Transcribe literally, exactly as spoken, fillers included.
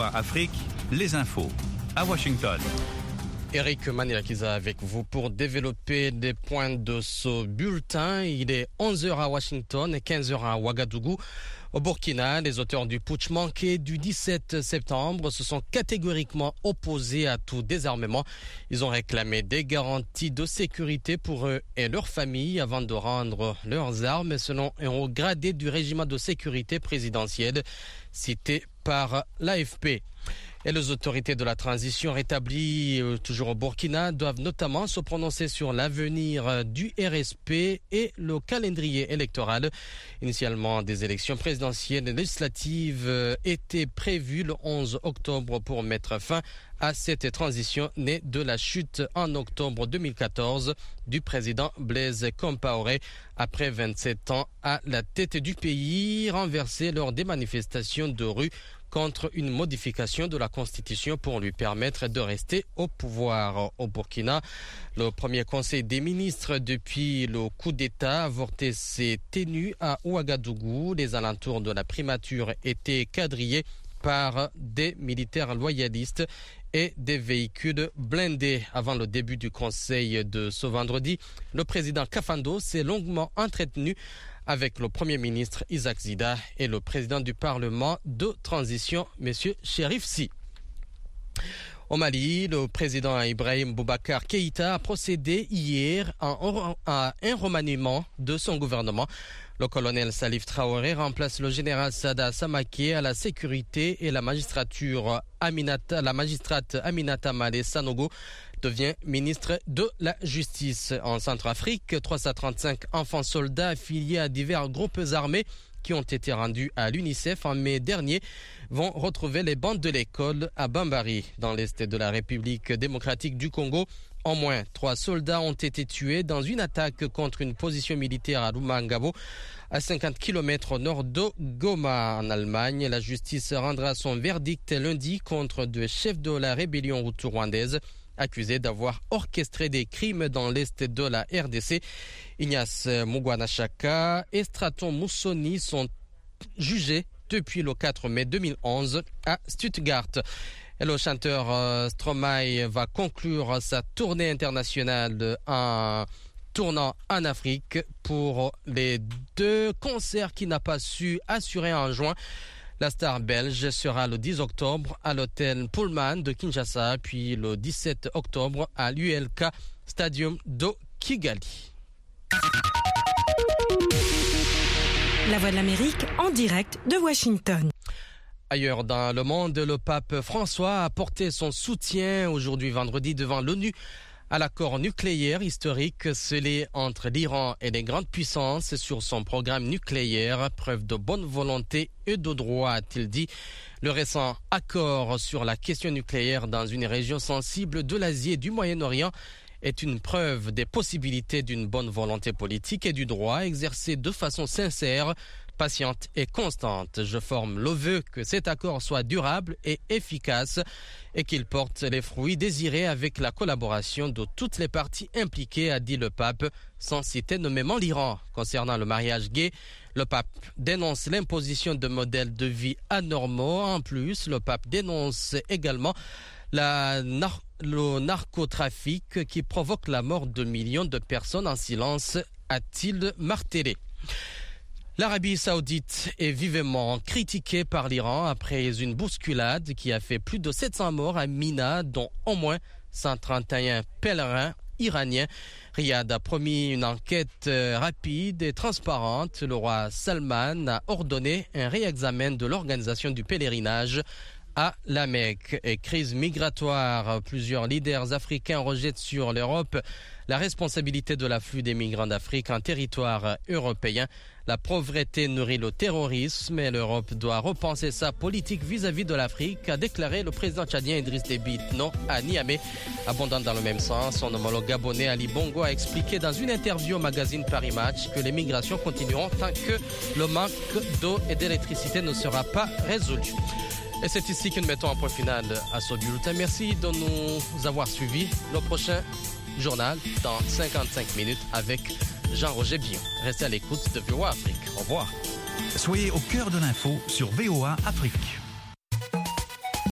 A Afrique, les infos. À Washington. Eric Manilakiza avec vous pour développer des points de ce bulletin. Il est onze heures à Washington et quinze heures à Ouagadougou. Au Burkina, les auteurs du putsch manqué du dix-sept septembre se sont catégoriquement opposés à tout désarmement. Ils ont réclamé des garanties de sécurité pour eux et leurs familles avant de rendre leurs armes, selon un haut gradé du régime de sécurité présidentielle cité par l'A F P. Et les autorités de la transition rétablies euh, toujours au Burkina doivent notamment se prononcer sur l'avenir euh, du R S P et le calendrier électoral. Initialement, des élections présidentielles et législatives euh, étaient prévues le onze octobre pour mettre fin à cette transition née de la chute en octobre deux mille quatorze du président Blaise Compaoré après vingt-sept ans à la tête du pays, renversé lors des manifestations de rue contre une modification de la Constitution pour lui permettre de rester au pouvoir. Au Burkina, le premier conseil des ministres depuis le coup d'État avorté s'est tenu à Ouagadougou. Les alentours de la primature étaient quadrillés par des militaires loyalistes et des véhicules blindés. Avant le début du conseil de ce vendredi, le président Kafando s'est longuement entretenu avec le Premier ministre Isaac Zida et le président du Parlement de transition, M. Chérif Sy. Au Mali, le président Ibrahim Boubacar Keïta a procédé hier à un remaniement de son gouvernement. Le colonel Salif Traoré remplace le général Sada Samaké à la sécurité et la magistrature Aminata, la magistrate Aminata Malé Sanogo devient ministre de la Justice. En Centrafrique, trois cent trente-cinq enfants soldats affiliés à divers groupes armés qui ont été rendus à l'UNICEF en mai dernier vont retrouver les bancs de l'école à Bambari, dans l'est de la République démocratique du Congo. Au moins trois soldats ont été tués dans une attaque contre une position militaire à Rumangabo, à cinquante kilomètres au nord de Goma, en Allemagne. La justice rendra son verdict lundi contre deux chefs de la rébellion hutu-rwandaise accusés d'avoir orchestré des crimes dans l'est de la R D C. Ignace Mugwanachaka et Straton Moussoni sont jugés depuis le quatre mai deux mille onze à Stuttgart. Et le chanteur euh, Stromae va conclure sa tournée internationale en tournant en Afrique pour les deux concerts qu'il n'a pas su assurer en juin. La star belge sera le dix octobre à l'hôtel Pullman de Kinshasa, puis le dix-sept octobre à l'U L K Stadium de Kigali. La Voix de l'Amérique en direct de Washington. Ailleurs dans le monde, le pape François a apporté son soutien aujourd'hui vendredi devant l'ONU à l'accord nucléaire historique scellé entre l'Iran et les grandes puissances sur son programme nucléaire, preuve de bonne volonté et de droit, a-t-il dit. Le récent accord sur la question nucléaire dans une région sensible de l'Asie et du Moyen-Orient est une preuve des possibilités d'une bonne volonté politique et du droit exercé de façon sincère, patiente et constante. Je forme le vœu que cet accord soit durable et efficace et qu'il porte les fruits désirés avec la collaboration de toutes les parties impliquées, a dit le pape, sans citer nommément l'Iran. Concernant le mariage gay, le pape dénonce l'imposition de modèles de vie anormaux. En plus, le pape dénonce également la nar- le narcotrafic qui provoque la mort de millions de personnes en silence, a-t-il martelé. L'Arabie saoudite est vivement critiquée par l'Iran après une bousculade qui a fait plus de sept cents morts à Mina, dont au moins cent trente et un pèlerins iraniens. Riyad a promis une enquête rapide et transparente. Le roi Salman a ordonné un réexamen de l'organisation du pèlerinage à la Mecque. Et crise migratoire, plusieurs leaders africains rejettent sur l'Europe la responsabilité de l'afflux des migrants d'Afrique en territoire européen. La pauvreté nourrit le terrorisme et l'Europe doit repenser sa politique vis-à-vis de l'Afrique, a déclaré le président tchadien Idriss Déby Itno à Niamey. Abondant dans le même sens, son homologue gabonais Ali Bongo a expliqué dans une interview au magazine Paris Match que les migrations continueront tant que le manque d'eau et d'électricité ne sera pas résolu. Et c'est ici que nous mettons un point final à ce bulletin. Merci de nous avoir suivis. Le prochain journal dans cinquante-cinq minutes avec Jean-Roger Bion. Restez à l'écoute de V O A Afrique. Au revoir. Soyez au cœur de l'info sur V O A Afrique.